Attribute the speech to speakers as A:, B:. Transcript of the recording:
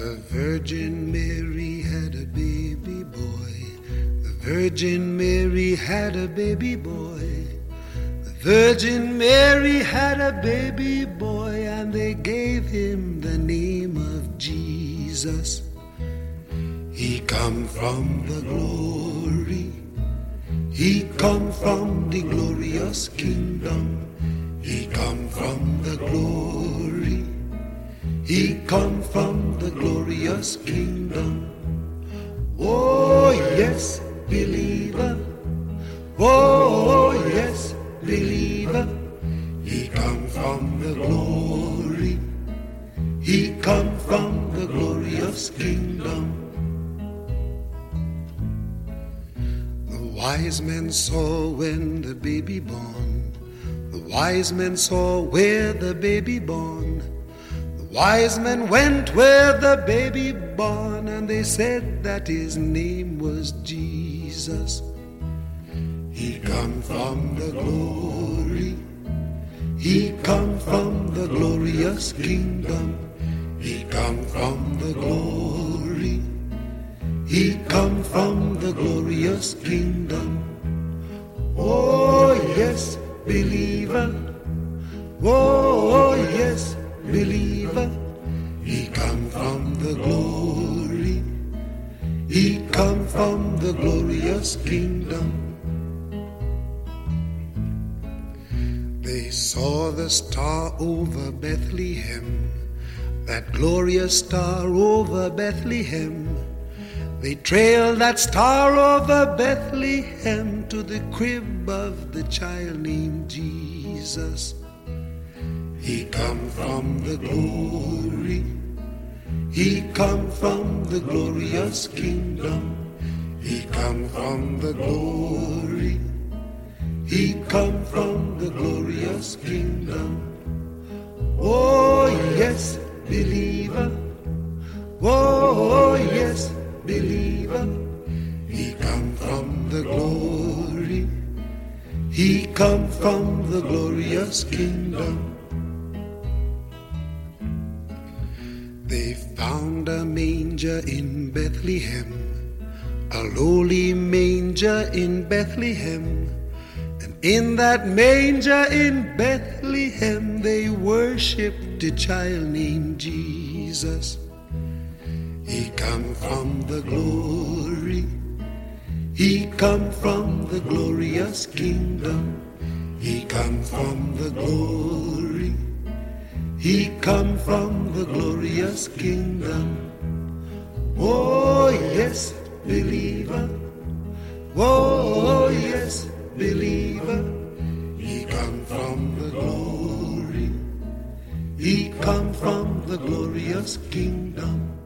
A: The Virgin Mary had a baby boy. The Virgin Mary had a baby boy. The Virgin Mary had a baby boy, and they gave him the name of Jesus. He come from the glory. He come from the glorious kingdom. He come from the glory. He come from the glorious kingdom. Oh yes, believer. Oh yes, believer. He come from the glory. He come from the glorious kingdom. The wise men saw when the baby born. The wise men saw where the baby born. Wise men went where the baby born, and they said that his name was Jesus. He come from the glory. He come from the glorious kingdom. He come from the glory. He come from the glorious kingdom. Oh yes, believer. Oh yes, believer. He come from the glory. He come from the glorious kingdom. They saw the star over Bethlehem, that glorious star over Bethlehem. They trailed that star over Bethlehem to the crib of the child named Jesus. He come from the glory. He come from the glorious kingdom. He come from the glory. He come from the glorious kingdom. Oh yes, believer. Oh yes, believer. He come from the glory. He come from the glorious kingdom. They found a manger in Bethlehem, a lowly manger in Bethlehem. And in that manger in Bethlehem, they worshipped a child named Jesus. He come from the glory. He come from the glorious kingdom. He come from the glory. He come from the glorious kingdom. Oh yes, believer. Oh yes, believer. He come from the glory. He come from the glorious kingdom.